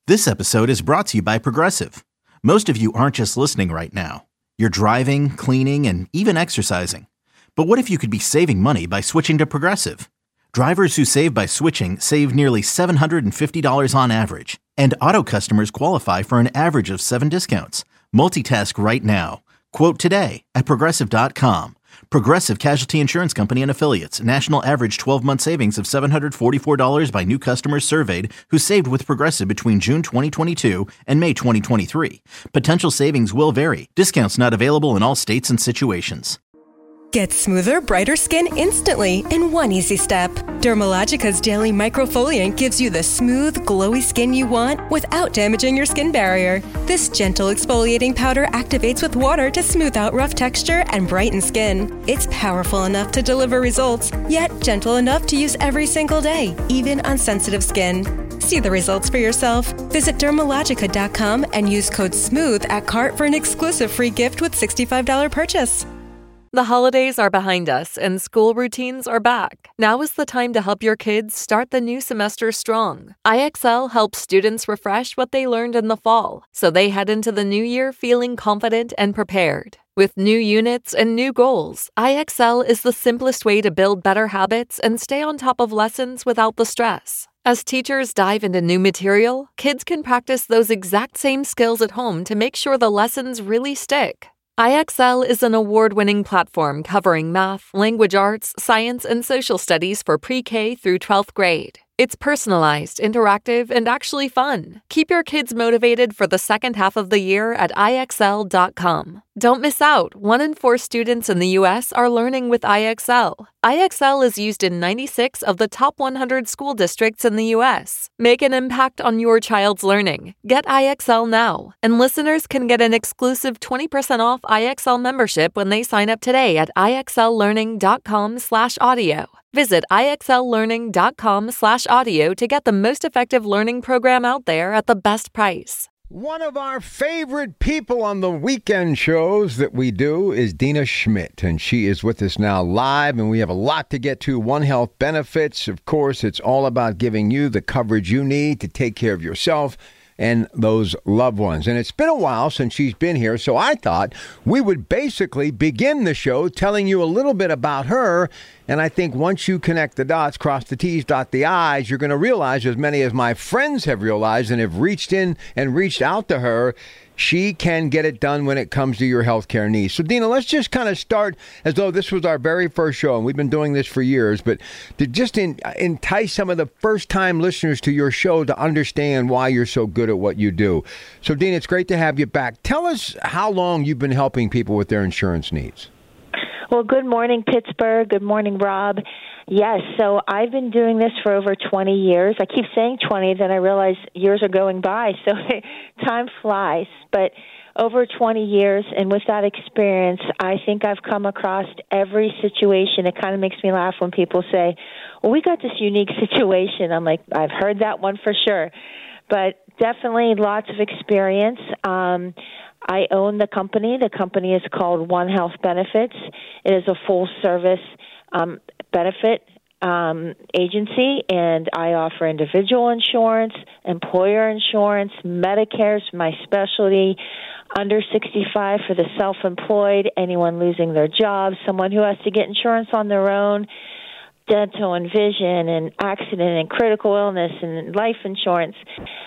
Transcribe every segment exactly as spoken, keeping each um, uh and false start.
This episode is brought to you by Progressive. Most of you aren't just listening right now. You're driving, cleaning, and even exercising. But what if you could be saving money by switching to Progressive? Drivers who save by switching save nearly seven hundred fifty dollars on average. And auto customers qualify for an average of seven discounts. Multitask right now. Quote today at Progressive dot com. Progressive Casualty Insurance Company and Affiliates. National average twelve-month savings of seven hundred forty-four dollars by new customers surveyed who saved with Progressive between June twenty twenty-two and May twenty twenty-three. Potential savings will vary. Discounts not available in all states and situations. Get smoother, brighter skin instantly in one easy step. Dermalogica's Daily Microfoliant gives you the smooth, glowy skin you want without damaging your skin barrier. This gentle exfoliating powder activates with water to smooth out rough texture and brighten skin. It's powerful enough to deliver results, yet gentle enough to use every single day, even on sensitive skin. See the results for yourself. Visit Dermalogica dot com and use code SMOOTH at cart for an exclusive free gift with sixty-five dollars purchase. The holidays are behind us and school routines are back. Now is the time to help your kids start the new semester strong. I X L helps students refresh what they learned in the fall, so they head into the new year feeling confident and prepared. With new units and new goals, I X L is the simplest way to build better habits and stay on top of lessons without the stress. As teachers dive into new material, kids can practice those exact same skills at home to make sure the lessons really stick. I X L is an award-winning platform covering math, language arts, science, and social studies for pre-K through twelfth grade. It's personalized, interactive, and actually fun. Keep your kids motivated for the second half of the year at I X L dot com. Don't miss out. One in four students in the U S are learning with I X L. I X L is used in ninety-six of the top one hundred school districts in the U S. Make an impact on your child's learning. Get I X L now. And listeners can get an exclusive twenty percent off I X L membership when they sign up today at I X L learning dot com slash audio. Visit I X L learning dot com slash audio to get the most effective learning program out there at the best price. One of our favorite people on the weekend shows that we do is Dina Schmidt, and she is with us now live, and we have a lot to get to. One Health Benefits, of course, it's all about giving you the coverage you need to take care of yourself and those loved ones. And it's been a while since she's been here, so I thought we would basically begin the show telling you a little bit about her. And I think once you connect the dots, cross the T's, dot the I's, you're going to realize, as many as my friends have realized and have reached in and reached out to her, she can get it done when it comes to your healthcare needs. So, Dina, let's just kind of start as though this was our very first show, and we've been doing this for years, but to just in, entice some of the first-time listeners to your show to understand why you're so good at what you do. So, Dina, it's great to have you back. Tell us how long you've been helping people with their insurance needs. Well, good morning, Pittsburgh. Good morning, Rob. Yes, so I've been doing this for over twenty years. I keep saying twenty, then I realize years are going by, so time flies. But over twenty years, and with that experience, I think I've come across every situation. It kind of makes me laugh when people say, well, we got this unique situation. I'm like, I've heard that one for sure. But definitely lots of experience. Um, I own the company. The company is called One Health Benefits. It is a full-service um, benefit um, agency, and I offer individual insurance, employer insurance, Medicare's my specialty, under sixty-five for the self-employed, anyone losing their job, someone who has to get insurance on their own, dental and vision and accident and critical illness and life insurance.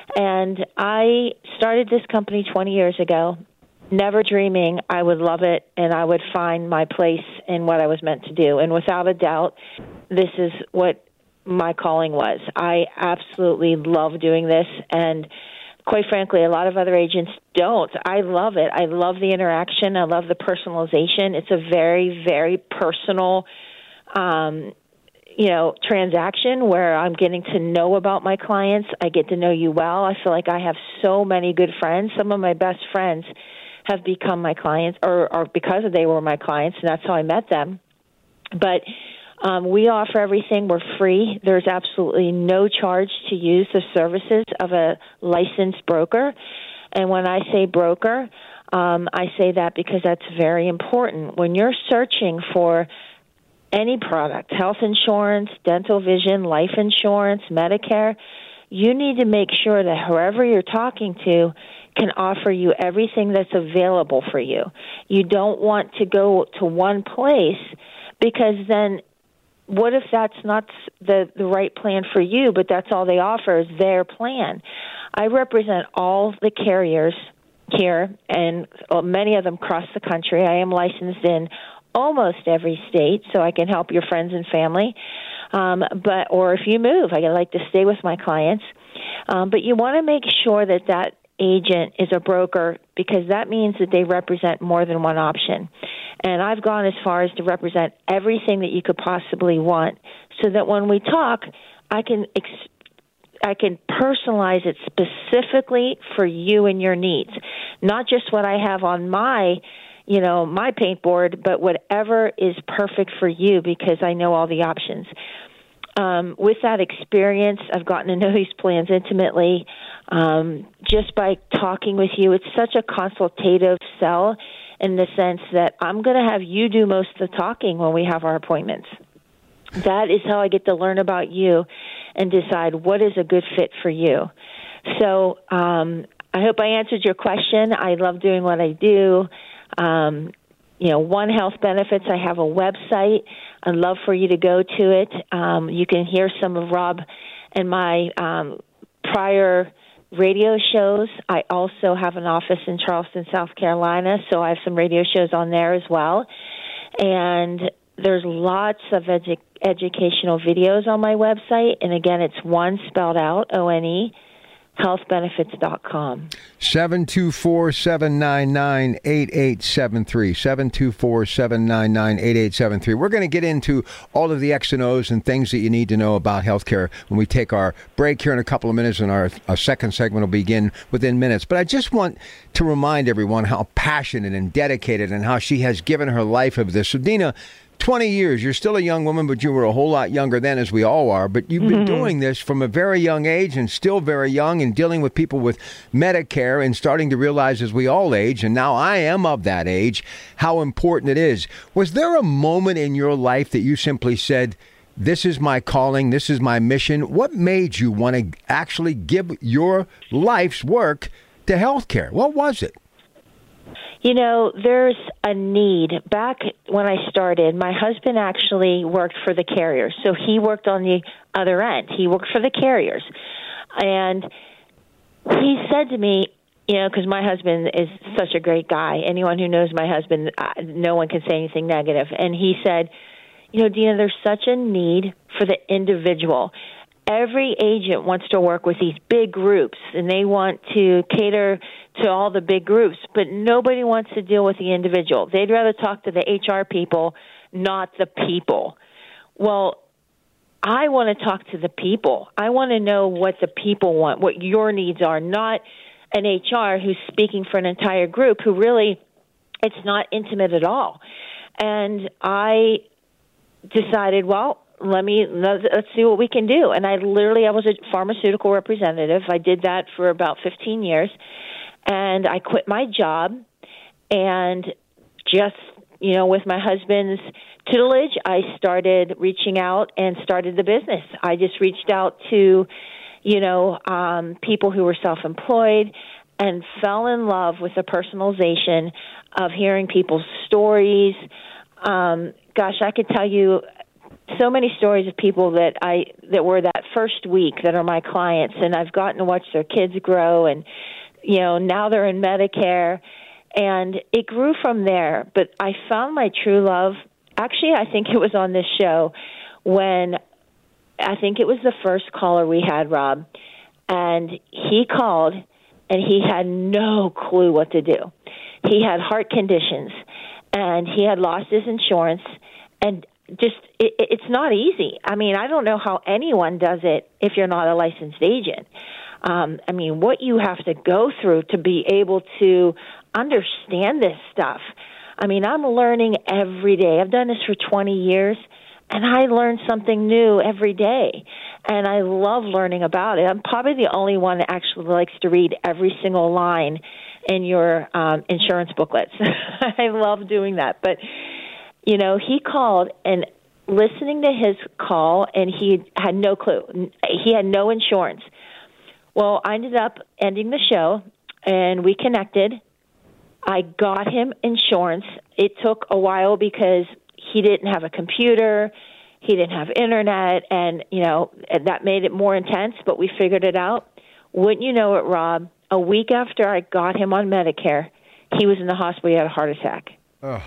And I started this company twenty years ago, never dreaming I would love it and I would find my place in what I was meant to do. And without a doubt, this is what my calling was. I absolutely love doing this, and quite frankly, a lot of other agents don't. I love it. I love the interaction. I love the personalization. It's a very, very personal um you know, transaction where I'm getting to know about my clients. I get to know you well. I feel like I have so many good friends. Some of my best friends have become my clients, or, or because they were my clients, and that's how I met them. But um, we offer everything. We're free. There's absolutely no charge to use the services of a licensed broker. And when I say broker, um, I say that because that's very important. When you're searching for any product, health insurance, dental vision, life insurance, Medicare, you need to make sure that whoever you're talking to can offer you everything that's available for you. You don't want to go to one place, because then what if that's not the, the right plan for you, but that's all they offer is their plan? I represent all the carriers here, and many of them across the country. I am licensed in almost every state, so I can help your friends and family. Um, but or if you move, I like to stay with my clients. Um, but you want to make sure that that agent is a broker, because that means that they represent more than one option. And I've gone as far as to represent everything that you could possibly want, so that when we talk, I can ex- I can personalize it specifically for you and your needs, not just what I have on my, you know, my paint board, but whatever is perfect for you, because I know all the options. Um, with that experience, I've gotten to know these plans intimately. Um, just by talking with you, it's such a consultative sell, in the sense that I'm going to have you do most of the talking when we have our appointments. That is how I get to learn about you and decide what is a good fit for you. So um, I hope I answered your question. I love doing what I do. Um, you know, One Health Benefits, I have a website. I'd love for you to go to it. Um, you can hear some of Rob and my um, prior radio shows. I also have an office in Charleston, South Carolina, so I have some radio shows on there as well. And there's lots of edu- educational videos on my website. And again, it's one spelled out, O N E, health benefits dot com. seven two four, seven nine nine, eight eight seven three. seven two four, seven nine nine, eight eight seven three. We're going to get into all of the X and O's and things that you need to know about healthcare when we take our break here in a couple of minutes, and our, our second segment will begin within minutes. But I just want to remind everyone how passionate and dedicated and how she has given her life of this. So, Dina, twenty years, you're still a young woman, but you were a whole lot younger then, as we all are. But you've been mm-hmm. doing this from a very young age, and still very young, and dealing with people with Medicare, and starting to realize as we all age, and now I am of that age, how important it is. Was there a moment in your life that you simply said, this is my calling, this is my mission? What made you want to actually give your life's work to healthcare? What was it? You know, there's a need. Back when I started, my husband actually worked for the carriers. So he worked on the other end. He worked for the carriers. And he said to me, you know, because my husband is such a great guy. Anyone who knows my husband, uh, no one can say anything negative. And he said, you know, Dina, there's such a need for the individual. Every agent wants to work with these big groups, and they want to cater to all the big groups, but nobody wants to deal with the individual. They'd rather talk to the H R people, not the people. Well, I want to talk to the people. I want to know what the people want, what your needs are, not an H R who's speaking for an entire group who really, it's not intimate at all. And I decided, well, let me, let's see what we can do. And I literally, I was a pharmaceutical representative. I did that for about fifteen years. And I quit my job, and just, you know, with my husband's tutelage, I started reaching out and started the business. I just reached out to, you know, um, people who were self-employed, and fell in love with the personalization of hearing people's stories. Um, gosh, I could tell you so many stories of people that I that were that first week that are my clients, and I've gotten to watch their kids grow, and you know, now they're in Medicare, and it grew from there. But I found my true love. Actually, I think it was on this show when I think it was the first caller we had, Rob, and he called, and he had no clue what to do. He had heart conditions, and he had lost his insurance, and just it, it's not easy. I mean, I don't know how anyone does it if you're not a licensed agent. Um, I mean, what you have to go through to be able to understand this stuff. I mean, I'm learning every day. I've done this for twenty years, and I learn something new every day. And I love learning about it. I'm probably the only one that actually likes to read every single line in your um, insurance booklets. I love doing that. But, you know, he called, and listening to his call, and he had no clue. He had no insurance. Well, I ended up ending the show, and we connected. I got him insurance. It took a while because he didn't have a computer, he didn't have internet, and, you know, that made it more intense, but we figured it out. Wouldn't you know it, Rob, a week after I got him on Medicare, he was in the hospital. He had a heart attack. Oh.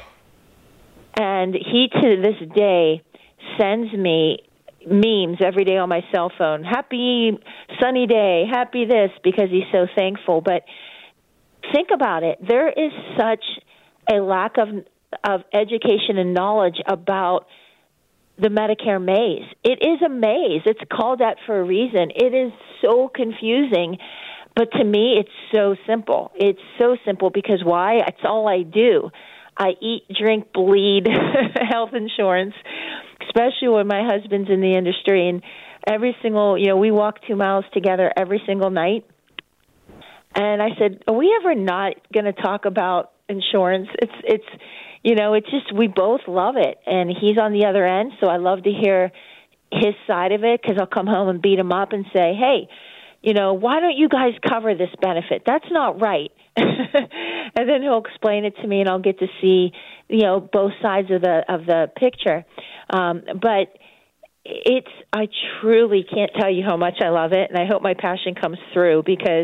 And he, to this day, sends me memes every day on my cell phone. Happy sunny day, happy this, because he's so thankful. But think about it. There is such a lack of of education and knowledge about the Medicare maze. It is a maze. It's called that for a reason. It is so confusing. But to me, it's so simple. It's so simple because why? It's all I do. I eat, drink, bleed health insurance, especially when my husband's in the industry. And every single, you know, we walk two miles together every single night. And I said, are we ever not going to talk about insurance? It's, it's, you know, it's just, we both love it. And he's on the other end, so I love to hear his side of it because I'll come home and beat him up and say, hey, you know, why don't you guys cover this benefit? That's not right. And then he'll explain it to me, and I'll get to see, you know, both sides of the of the picture. Um, but it's, I truly can't tell you how much I love it, and I hope my passion comes through because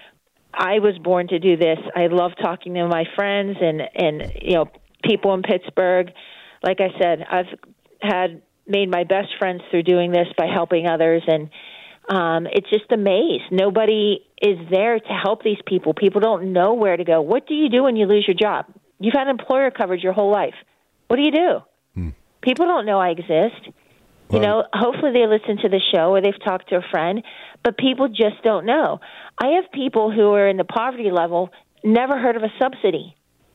I was born to do this. I love talking to my friends and, and you know, people in Pittsburgh. Like I said, I've had made my best friends through doing this by helping others, and Um, it's just a maze. Nobody is there to help these people. People don't know where to go. What do you do when you lose your job? You've had employer coverage your whole life. What do you do? Hmm. People don't know I exist. Well, you know, hopefully they listen to the show or they've talked to a friend, but people just don't know. I have people who are in the poverty level, never heard of a subsidy.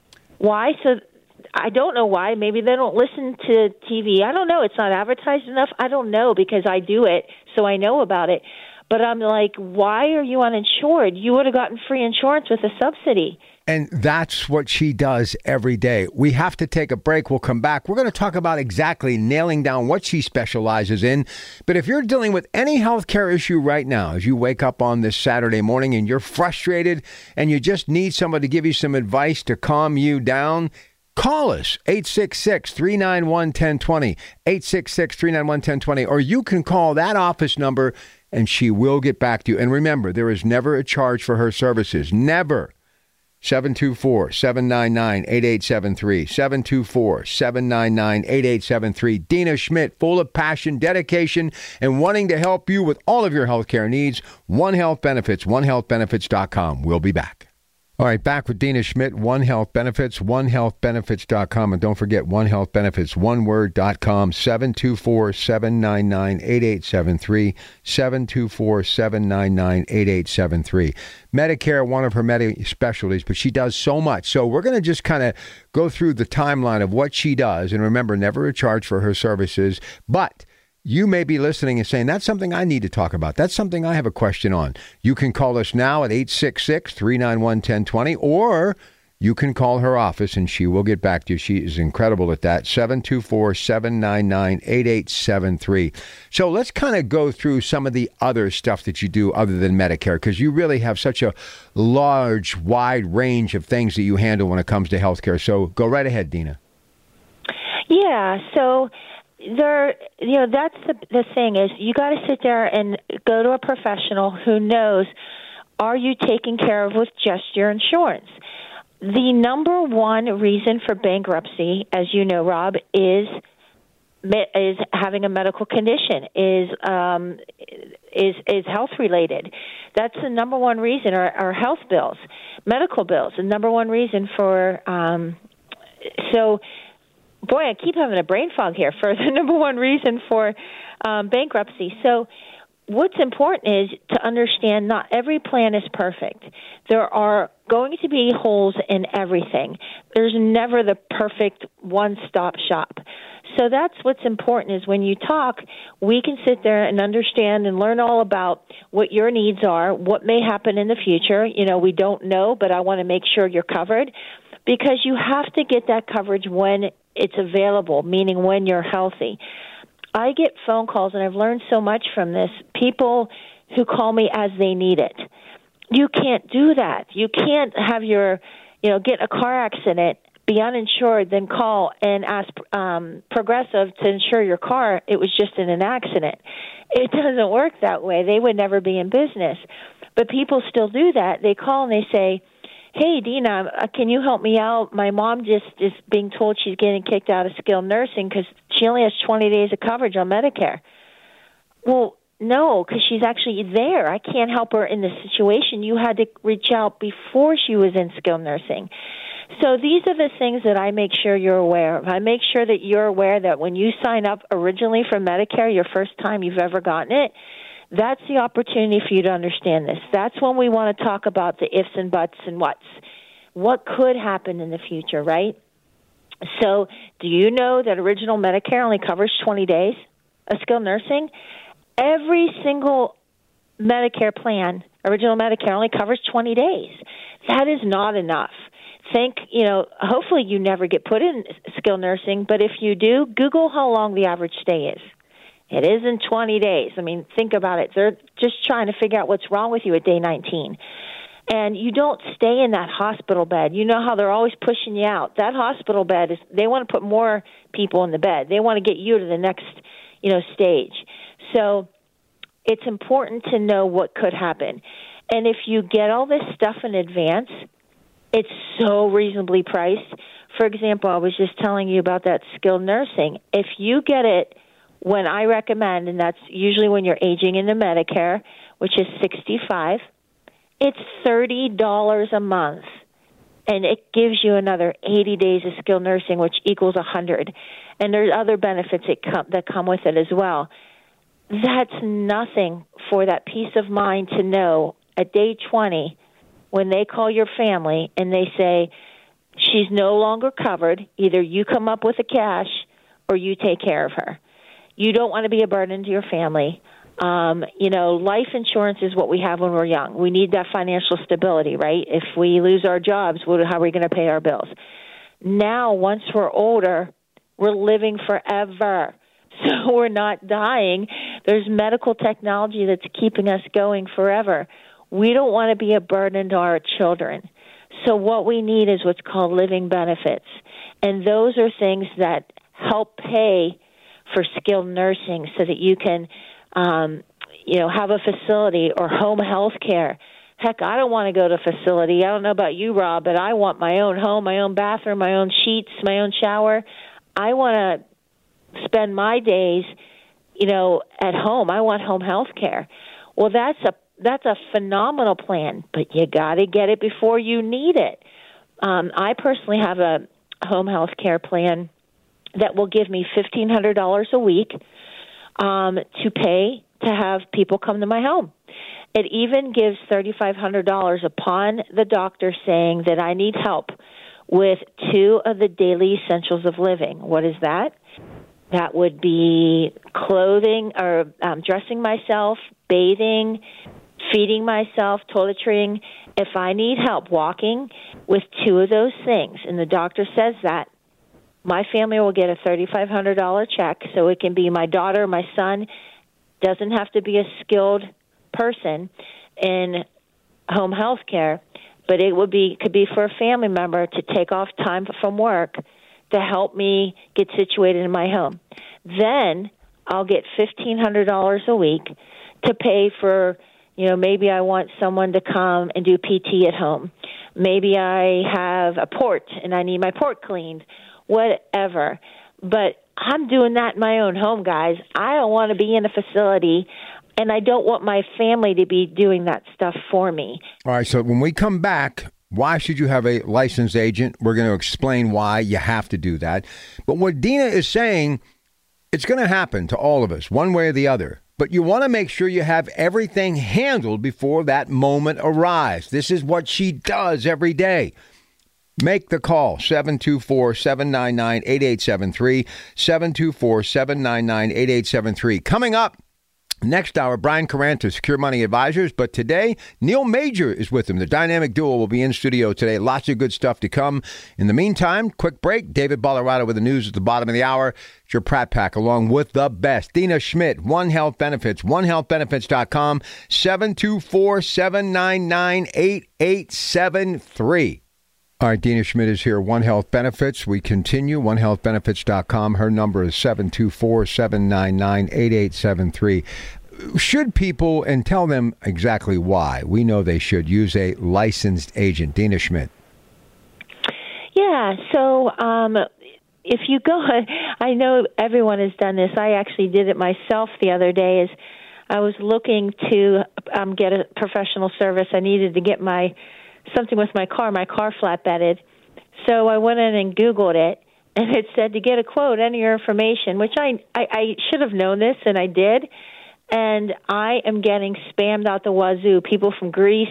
Why? So I don't know why. Maybe they don't listen to T V. I don't know. It's not advertised enough. I don't know because I do it, so I know about it. But I'm like, why are you uninsured? You would have gotten free insurance with a subsidy. And that's what she does every day. We have to take a break. We'll come back. We're going to talk about exactly nailing down what she specializes in. But if you're dealing with any healthcare issue right now, as you wake up on this Saturday morning and you're frustrated and you just need someone to give you some advice to calm you down, call us, eight six six, three nine one, one zero two zero, eight six six, three nine one, one zero two zero, or you can call that office number and she will get back to you. And remember, there is never a charge for her services. Never. seven two four, seven nine nine, eight eight seven three, seven two four, seven nine nine, eight eight seven three. Dina Schmidt, full of passion, dedication, and wanting to help you with all of your healthcare needs. One Health Benefits, one health benefits dot com. We'll be back. All right, back with Dina Schmidt, One Health Benefits, one health benefits dot com. And don't forget, One Health Benefits, one word dot com, seven two four, seven nine nine, eight eight seven three, seven two four, seven nine nine, eight eight seven three. Medicare, one of her many specialties, but she does so much. So we're going to just kind of go through the timeline of what she does. And remember, never a charge for her services, but you may be listening and saying, that's something I need to talk about. That's something I have a question on. You can call us now at eight six six, three nine one, one zero two zero, or you can call her office and she will get back to you. She is incredible at that. seven two four, seven nine nine, eight eight seven three. So let's kind of go through some of the other stuff that you do other than Medicare, because you really have such a large, wide range of things that you handle when it comes to healthcare. So go right ahead, Dina. Yeah, so there, you know, that's the the thing is you got to sit there and go to a professional who knows, are you taken care of with just your insurance? The number one reason for bankruptcy, as you know, Rob, is is having a medical condition, is um, is is health related. That's the number one reason, or, or health bills, medical bills. The number one reason for um, so. Boy, I keep having a brain fog here for the number one reason for um, bankruptcy. So what's important is to understand not every plan is perfect. There are going to be holes in everything. There's never the perfect one-stop shop. So that's what's important is when you talk, we can sit there and understand and learn all about what your needs are, what may happen in the future. You know, we don't know, but I want to make sure you're covered, because you have to get that coverage when it's available, meaning when you're healthy. I get phone calls, and I've learned so much from this. People who call me as they need it. You can't do that. You can't have your, you know, get a car accident, be uninsured, then call and ask um, Progressive to insure your car. It was just in an accident. It doesn't work that way. They would never be in business. But people still do that. They call and they say, hey, Dina, uh, can you help me out? My mom just is being told she's getting kicked out of skilled nursing because she only has twenty days of coverage on Medicare. Well, no, because she's actually there. I can't help her in this situation. You had to reach out before she was in skilled nursing. So these are the things that I make sure you're aware of. I make sure that you're aware that when you sign up originally for Medicare, your first time you've ever gotten it, that's the opportunity for you to understand this. That's when we want to talk about the ifs and buts and whats. What could happen in the future, right? So do you know that original Medicare only covers twenty days of skilled nursing? Every single Medicare plan, original Medicare, only covers twenty days. That is not enough. Think, you know, hopefully you never get put in skilled nursing, but if you do, Google how long the average stay is. It isn't twenty days. I mean, think about it. They're just trying to figure out what's wrong with you at day nineteen. And you don't stay in that hospital bed. You know how they're always pushing you out. That hospital bed, is they want to put more people in the bed. They want to get you to the next, you know, stage. So it's important to know what could happen. And if you get all this stuff in advance, it's so reasonably priced. For example, I was just telling you about that skilled nursing. If you get it when I recommend, and that's usually when you're aging into Medicare, which is sixty-five, it's thirty dollars a month. And it gives you another eighty days of skilled nursing, which equals one hundred. And there's other benefits that come, that come with it as well. That's nothing for that peace of mind to know at day twenty when they call your family and they say, she's no longer covered, either you come up with the cash or you take care of her. You don't want to be a burden to your family. Um, you know, life insurance is what we have when we're young. We need that financial stability, right? If we lose our jobs, how are we going to pay our bills? Now, once we're older, we're living forever. So we're not dying. There's medical technology that's keeping us going forever. We don't want to be a burden to our children. So what we need is what's called living benefits. And those are things that help pay for skilled nursing so that you can, um, you know, have a facility or home health care. Heck, I don't want to go to a facility. I don't know about you, Rob, but I want my own home, my own bathroom, my own sheets, my own shower. I want to spend my days, you know, at home. I want home health care. Well, that's a that's a phenomenal plan, but you got to get it before you need it. Um, I personally have a home health care plan that will give me fifteen hundred dollars a week um, to pay to have people come to my home. It even gives thirty-five hundred dollars upon the doctor saying that I need help with two of the daily essentials of living. What is that? That would be clothing or um, dressing myself, bathing, feeding myself, toiletrying. If I need help walking with two of those things, and the doctor says that, my family will get a thirty-five hundred dollars check, so it can be my daughter, my son. Doesn't have to be a skilled person in home health care, but it would be could be for a family member to take off time from work to help me get situated in my home. Then I'll get fifteen hundred dollars a week to pay for, you know, maybe I want someone to come and do P T at home. Maybe I have a port and I need my port cleaned, whatever. But I'm doing that in my own home, guys. I don't want to be in a facility, and I don't want my family to be doing that stuff for me. All right, so when we come back, why should you have a licensed agent? We're going to explain why you have to do that. But what Dina is saying, it's going to happen to all of us, one way or the other. But you want to make sure you have everything handled before that moment arrives. This is what she does every day. Make the call, seven two four, seven nine nine, eight eight seven three, seven two four, seven nine nine, eight eight seven three. Coming up, Next hour, Brian Caranta, Secure Money Advisors. But today, Neil Major is with him. The dynamic duo will be in studio today. Lots of good stuff to come. In the meantime, quick break. David Ballarado with the news at the bottom of the hour. It's your Pratt Pack along with the best. Dina Schmidt, One Health Benefits, one health benefits dot com, seven two four, seven nine nine, eight eight seven three. All right, Dina Schmidt is here, One Health Benefits. We continue, one health benefits dot com. Her number is seven two four, seven nine nine, eight eight seven three. Should people, and tell them exactly why, we know they should, use a licensed agent? Dina Schmidt. Yeah, so um, if you go, I know everyone has done this. I actually did it myself the other day. Is I was looking to um, get a professional service. I needed to get my something with my car. My car flatbedded. So I went in and Googled it, and it said to get a quote, enter your information, which I, I, I should have known this, and I did. And I am getting spammed out the wazoo. People from Greece,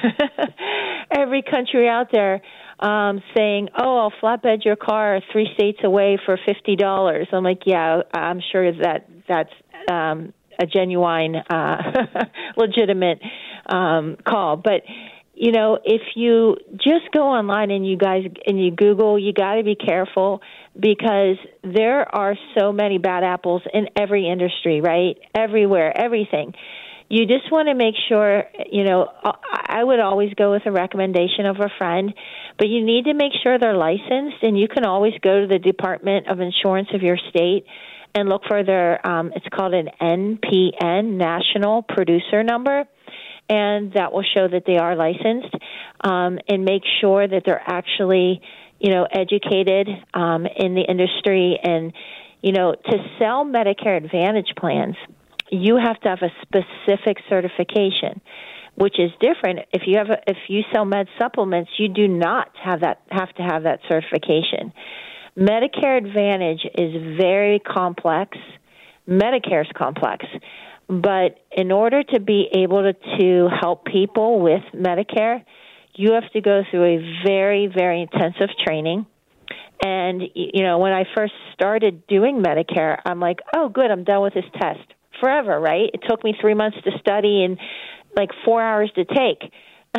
every country out there um, saying, oh, I'll flatbed your car three states away for fifty dollars. I'm like, yeah, I'm sure that that's um, a genuine, uh, legitimate um, call. But you know, if you just go online and you guys and you Google, you got to be careful because there are so many bad apples in every industry, right? Everywhere, everything. You just want to make sure, you know, I would always go with a recommendation of a friend, but you need to make sure they're licensed, and you can always go to the Department of Insurance of your state and look for their, um, it's called an N P N, National Producer Number, and that will show that they are licensed, um, and make sure that they're actually, you know, educated um, in the industry. And, you know, to sell Medicare Advantage plans, you have to have a specific certification, which is different. If you have a, if you sell med supplements, you do not have that have to have that certification. Medicare Advantage is very complex. Medicare is complex. But in order to be able to, to help people with Medicare, you have to go through a very, very intensive training. And, you know, when I first started doing Medicare, I'm like, oh, good, I'm done with this test. Forever, right? It took me three months to study and like four hours to take.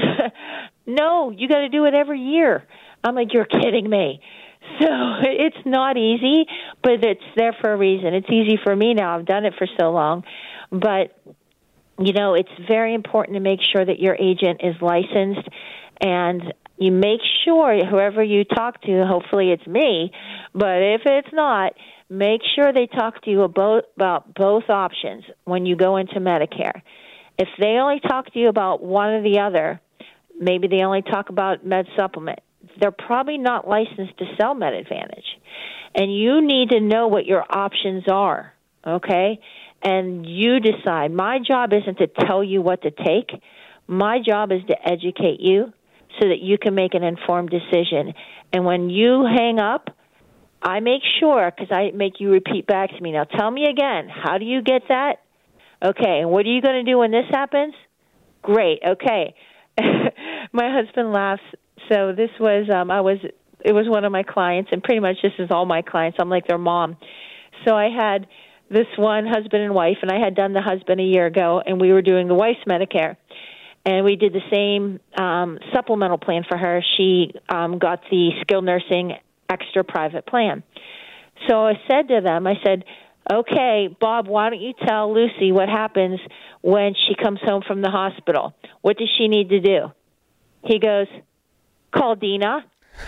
No, you got to do it every year. I'm like, you're kidding me. So it's not easy, but it's there for a reason. It's easy for me now. I've done it for so long. But, you know, it's very important to make sure that your agent is licensed, and you make sure whoever you talk to, hopefully it's me, but if it's not, make sure they talk to you about, about both options when you go into Medicare. If they only talk to you about one or the other, maybe they only talk about med supplement, they're probably not licensed to sell Med Advantage. And you need to know what your options are, okay? And you decide. My job isn't to tell you what to take. My job is to educate you so that you can make an informed decision. And when you hang up, I make sure, because I make you repeat back to me. Now, tell me again, how do you get that? Okay, and what are you going to do when this happens? Great, okay. My husband laughs. So this was, um, I was, it was one of my clients, and pretty much this is all my clients. I'm like their mom. So I had this one husband and wife, and I had done the husband a year ago, and we were doing the wife's Medicare. And we did the same um, supplemental plan for her. She um, got the skilled nursing extra private plan. So I said to them, I said, okay, Bob, why don't you tell Lucy what happens when she comes home from the hospital? What does she need to do? He goes, call Dina.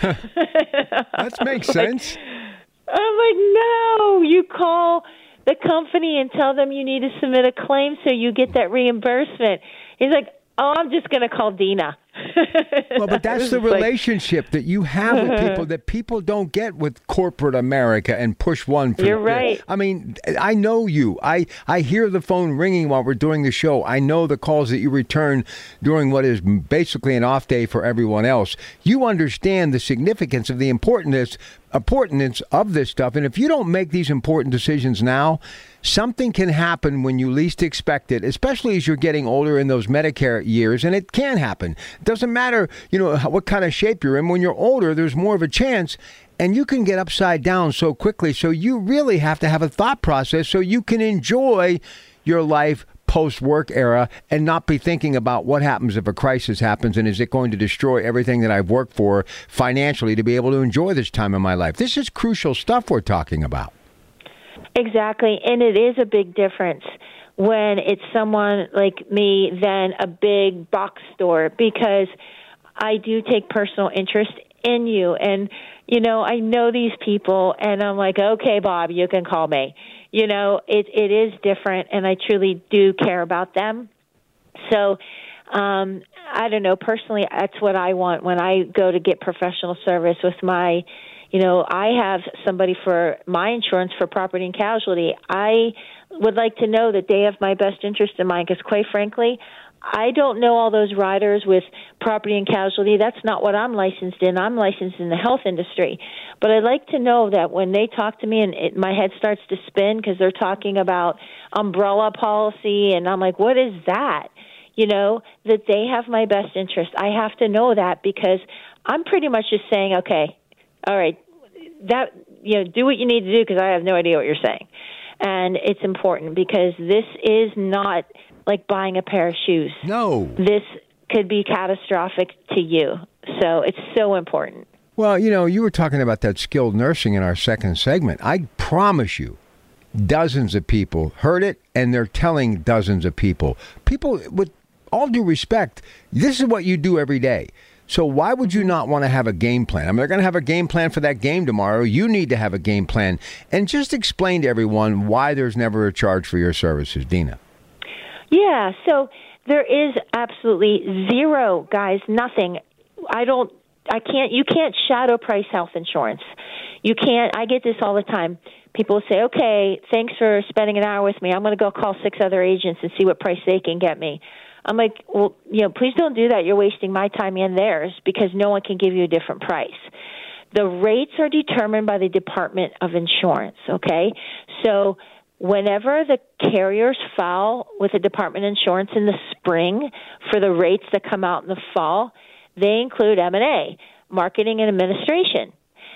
That makes sense. I'm like, no, you call the company and tell them you need to submit a claim so you get that reimbursement. He's like, oh, I'm just going to call Dina. Well, but that's the relationship that you have with people that people don't get with corporate America and push one. For You're right. I mean, I know you. I, I hear the phone ringing while we're doing the show. I know the calls that you return during what is basically an off day for everyone else. You understand the significance of the importance, importance of this stuff. And if you don't make these important decisions now, something can happen when you least expect it, especially as you're getting older in those Medicare years, and it can happen. It doesn't matter, you know, what kind of shape you're in. When you're older, there's more of a chance, and you can get upside down so quickly. So you really have to have a thought process so you can enjoy your life post-work era and not be thinking about what happens if a crisis happens and is it going to destroy everything that I've worked for financially to be able to enjoy this time in my life. This is crucial stuff we're talking about. Exactly, and it is a big difference when it's someone like me than a big box store, because I do take personal interest in you. And, you know, I know these people, and I'm like, okay, Bob, you can call me. You know, it it is different, and I truly do care about them. So, um, I don't know, personally, that's what I want when I go to get professional service with my, you know, I have somebody for my insurance for property and casualty. I would like to know that they have my best interest in mind, because quite frankly, I don't know all those riders with property and casualty. That's not what I'm licensed in. I'm licensed in the health industry. But I'd like to know that when they talk to me and it, my head starts to spin because they're talking about umbrella policy, and I'm like, what is that? You know, that they have my best interest. I have to know that, because I'm pretty much just saying, okay, all right, that, you know, do what you need to do, because I have no idea what you're saying. And it's important, because this is not like buying a pair of shoes. No. This could be catastrophic to you. So it's so important. Well, you know, you were talking about that skilled nursing in our second segment. I promise you, dozens of people heard it, and they're telling dozens of people. People, with all due respect, this is what you do every day. So why would you not want to have a game plan? I mean, they're going to have a game plan for that game tomorrow. You need to have a game plan. And just explain to everyone why there's never a charge for your services, Dina. Yeah, so there is absolutely zero, guys, nothing. I don't, I can't, you can't shadow price health insurance. You can't, I get this all the time. People say, okay, thanks for spending an hour with me. I'm going to go call six other agents and see what price they can get me. I'm like, well, you know, please don't do that. You're wasting my time and theirs, because no one can give you a different price. The rates are determined by the Department of Insurance, okay? So whenever the carriers file with the Department of Insurance in the spring for the rates that come out in the fall, they include M and A, marketing and administration,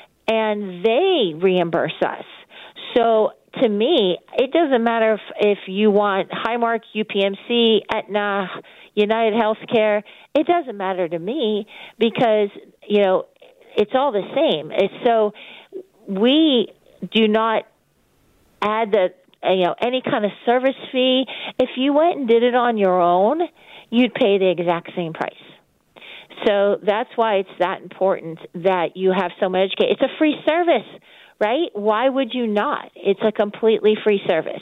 and they reimburse us. So to me, it doesn't matter if, if you want Highmark, U P M C, Aetna, United Healthcare. It doesn't matter to me, because, you know, it's all the same. It's, so we do not add the, you know, any kind of service fee. If you went and did it on your own, you'd pay the exact same price. So that's why it's that important that you have someone educated. It's a free service, right? Why would you not? It's a completely free service.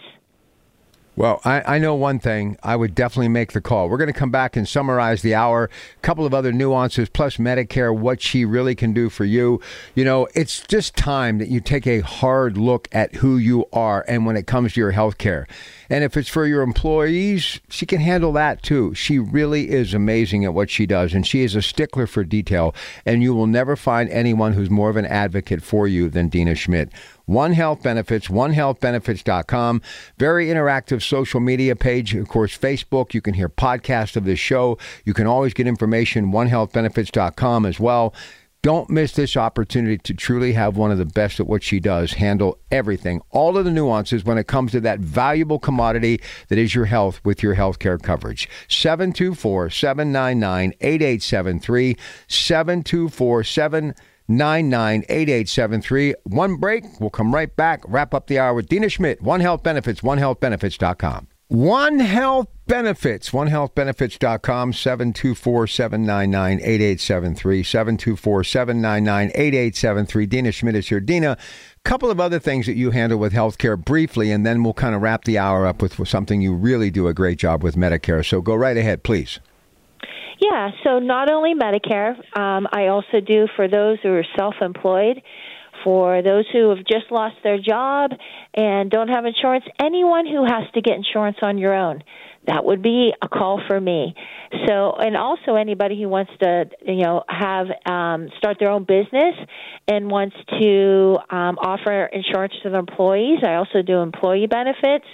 Well, I, I know one thing. I would definitely make the call. We're going to come back and summarize the hour, a couple of other nuances, plus Medicare, what she really can do for you. You know, it's just time that you take a hard look at who you are and when it comes to your health care. And if it's for your employees, she can handle that too. She really is amazing at what she does, and she is a stickler for detail. And you will never find anyone who's more of an advocate for you than Dina Schmidt. One Health Benefits, one health benefits dot com. Very interactive social media page. Of course, Facebook. You can hear podcasts of this show. You can always get information, one health benefits dot com as well. Don't miss this opportunity to truly have one of the best at what she does, handle everything, all of the nuances when it comes to that valuable commodity that is your health with your health care coverage. seven two four, seven nine nine, eight eight seven three, seven two four, seven nine nine, eight eight seven three. One break. We'll come right back. Wrap up the hour with Dina Schmidt. One Health Benefits, one health benefits dot com. One Health Benefits, one health benefits dot com, seven two four, seven nine nine, eight eight seven three, seven two four, seven nine nine, eight eight seven three. Dina Schmidt is here. Dina, a couple of other things that you handle with healthcare briefly, and then we'll kind of wrap the hour up with something you really do a great job with, Medicare. So go right ahead, please. Yeah, so not only Medicare, um, I also do for those who are self-employed, for those who have just lost their job and don't have insurance, anyone who has to get insurance on your own. That would be a call for me. So, and also anybody who wants to, you know, have um, start their own business and wants to um, offer insurance to their employees. I also do employee benefits.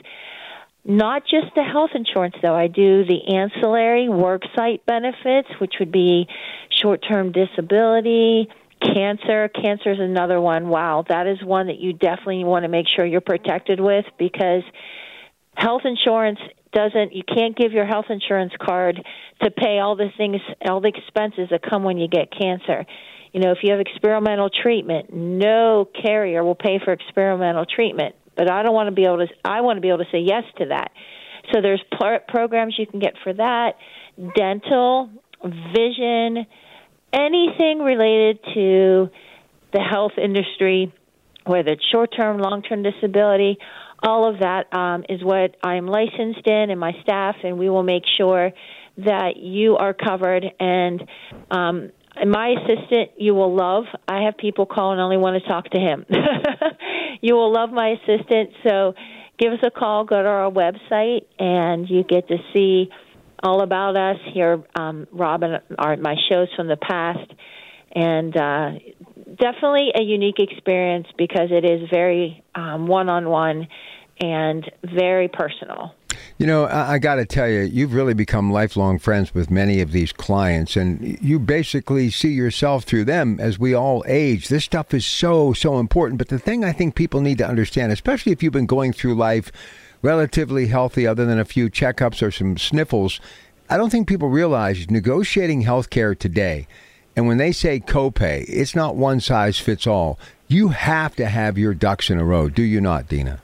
Not just the health insurance, though. I do the ancillary worksite benefits, which would be short-term disability, cancer. Cancer is another one. Wow, that is one that you definitely want to make sure you're protected with, because health insurance doesn't, you can't give your health insurance card to pay all the things, all the expenses that come when you get cancer. You know, if you have experimental treatment, no carrier will pay for experimental treatment. But I don't want to be able to, I want to be able to say yes to that. So there's pl- programs you can get for that, dental, vision, anything related to the health industry, whether it's short-term, long-term disability, all of that um, is what I'm licensed in and my staff, and we will make sure that you are covered. And um, my assistant, you will love. I have people call and only want to talk to him. You will love my assistant, so give us a call, go to our website, and you get to see all about us, hear um, Rob and our, my shows from the past, and uh, definitely a unique experience because it is very um, one-on-one and very personal. You know, I, I got to tell you, you've really become lifelong friends with many of these clients, and you basically see yourself through them as we all age. This stuff is so, so important. But the thing I think people need to understand, especially if you've been going through life relatively healthy other than a few checkups or some sniffles, I don't think people realize negotiating health care today, and when they say copay, it's not one size fits all. You have to have your ducks in a row, do you not, Dina?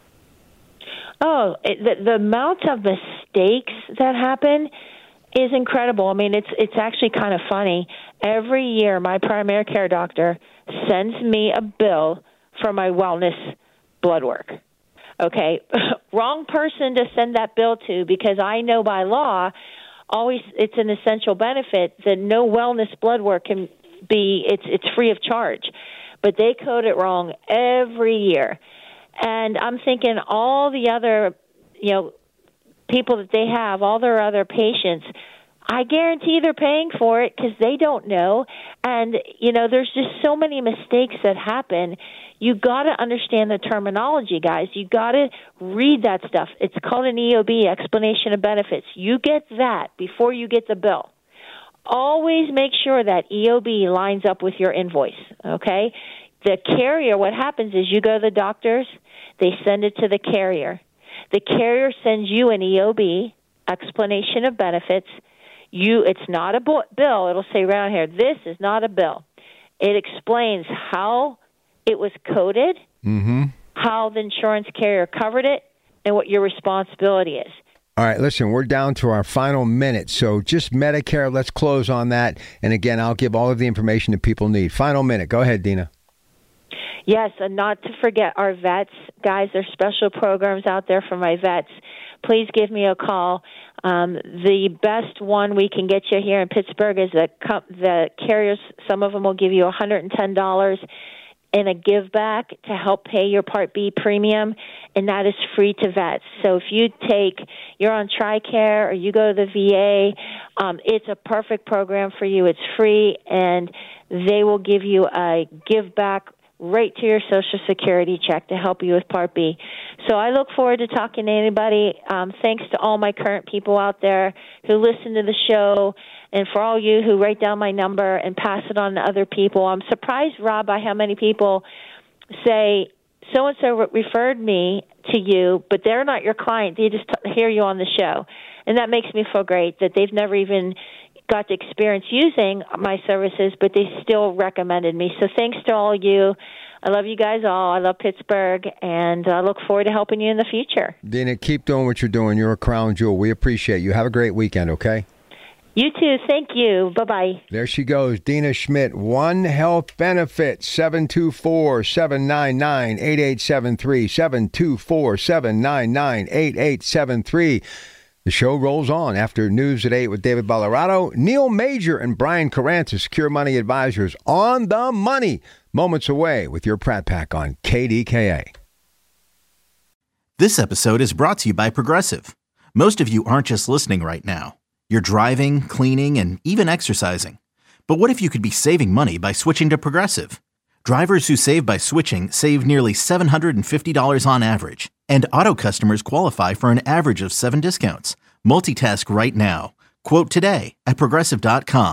Oh, it, the, the amount of mistakes that happen is incredible. I mean, it's it's actually kind of funny. Every year, my primary care doctor sends me a bill for my wellness blood work. Okay, wrong person to send that bill to, because I know by law, always it's an essential benefit that no wellness blood work can be. It's it's free of charge, but they code it wrong every year. And I'm thinking all the other, you know, people that they have, all their other patients, I guarantee they're paying for it because they don't know. And, you know, there's just so many mistakes that happen. You got to understand the terminology, guys. You got to read that stuff. It's called an E O B, explanation of benefits. You get that before you get the bill. Always make sure that E O B lines up with your invoice, okay? The carrier, what happens is you go to the doctors, they send it to the carrier. The carrier sends you an E O B, explanation of benefits. You, it's not a bill. It'll say around here, this is not a bill. It explains how it was coded, mm-hmm. how the insurance carrier covered it, and what your responsibility is. All right, listen, we're down to our final minute, so just Medicare, let's close on that. And again, I'll give all of the information that people need. Final minute. Go ahead, Dina. Yes, and not to forget our vets. Guys, there's special programs out there for my vets. Please give me a call. Um, the best one we can get you here in Pittsburgh is the, the carriers. Some of them will give you one hundred ten dollars in a give back to help pay your Part B premium, and that is free to vets. So if you take, you're on TRICARE or you go to the V A, um, it's a perfect program for you. It's free, and they will give you a give back right to your Social Security check to help you with Part B. So I look forward to talking to anybody. Um, thanks to all my current people out there who listen to the show, and for all you who write down my number and pass it on to other people. I'm surprised, Rob, by how many people say, so-and-so referred me to you, but they're not your client. They just t- hear you on the show. And that makes me feel great that they've never even got to experience using my services, but they still recommended me. So thanks to all of you. I love you guys all. I love Pittsburgh, and I look forward to helping you in the future. Dina, keep doing what you're doing. You're a crown jewel. We appreciate you. Have a great weekend, okay? You too. Thank you. Bye-bye. There she goes, Dina Schmidt. One Health Benefits, seven two four, seven nine nine, eight eight seven three, seven two four, seven nine nine, eight eight seven three. The show rolls on after News at eight with David Ballarado, Neil Major, and Brian Carranza, Secure Money Advisors, on the money. Moments away with your Pratt Pack on K D K A. This episode is brought to you by Progressive. Most of you aren't just listening right now. You're driving, cleaning, and even exercising. But what if you could be saving money by switching to Progressive? Drivers who save by switching save nearly seven hundred fifty dollars on average. And auto customers qualify for an average of seven discounts. Multitask right now. Quote today at Progressive dot com.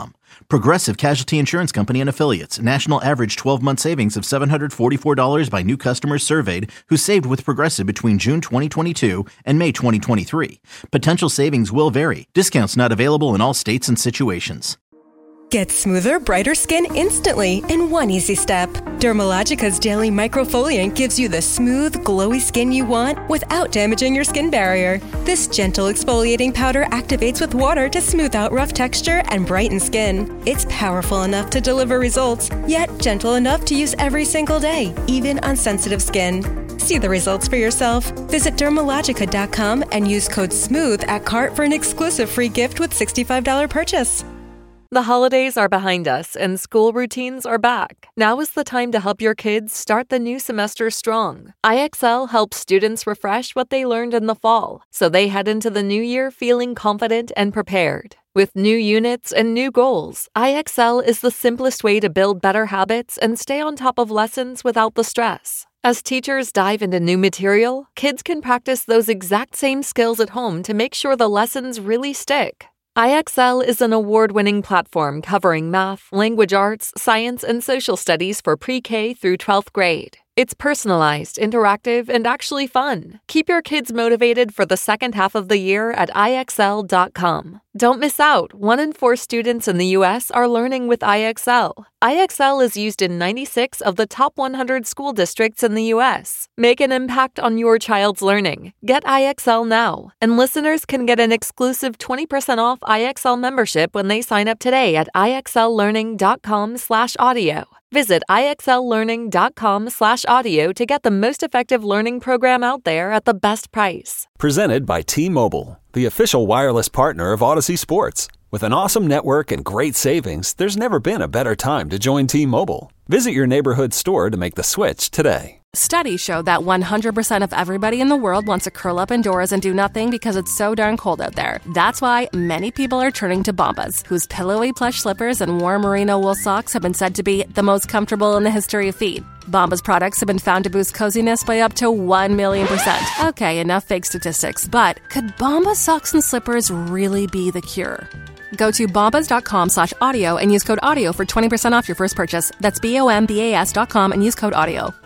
Progressive Casualty Insurance Company and Affiliates. National average twelve-month savings of seven hundred forty-four dollars by new customers surveyed who saved with Progressive between June twenty twenty-two and May twenty twenty-three. Potential savings will vary. Discounts not available in all states and situations. Get smoother, brighter skin instantly in one easy step. Dermalogica's Daily Microfoliant gives you the smooth, glowy skin you want without damaging your skin barrier. This gentle exfoliating powder activates with water to smooth out rough texture and brighten skin. It's powerful enough to deliver results, yet gentle enough to use every single day, even on sensitive skin. See the results for yourself. Visit Dermalogica dot com and use code SMOOTH at cart for an exclusive free gift with sixty-five dollars purchase. The holidays are behind us and school routines are back. Now is the time to help your kids start the new semester strong. I X L helps students refresh what they learned in the fall, so they head into the new year feeling confident and prepared. With new units and new goals, I X L is the simplest way to build better habits and stay on top of lessons without the stress. As teachers dive into new material, kids can practice those exact same skills at home to make sure the lessons really stick. I X L is an award-winning platform covering math, language arts, science, and social studies for pre-K through twelfth grade. It's personalized, interactive, and actually fun. Keep your kids motivated for the second half of the year at I X L dot com. Don't miss out. One in four students in the U S are learning with I X L. I X L is used in ninety-six of the top one hundred school districts in the U S. Make an impact on your child's learning. Get I X L now. And listeners can get an exclusive twenty percent off I X L membership when they sign up today at I X L learning dot com slash audio. Visit I X L learning dot com slash audio to get the most effective learning program out there at the best price. Presented by T-Mobile, the official wireless partner of Odyssey Sports. With an awesome network and great savings, there's never been a better time to join T-Mobile. Visit your neighborhood store to make the switch today. Studies show that one hundred percent of everybody in the world wants to curl up indoors and do nothing because it's so darn cold out there. That's why many people are turning to Bombas, whose pillowy plush slippers and warm merino wool socks have been said to be the most comfortable in the history of feet. Bombas products have been found to boost coziness by up to one million percent. Okay, enough fake statistics, but could Bombas socks and slippers really be the cure? Go to bombas dot com slash audio and use code audio for twenty percent off your first purchase. That's B O M B A S dot com and use code audio.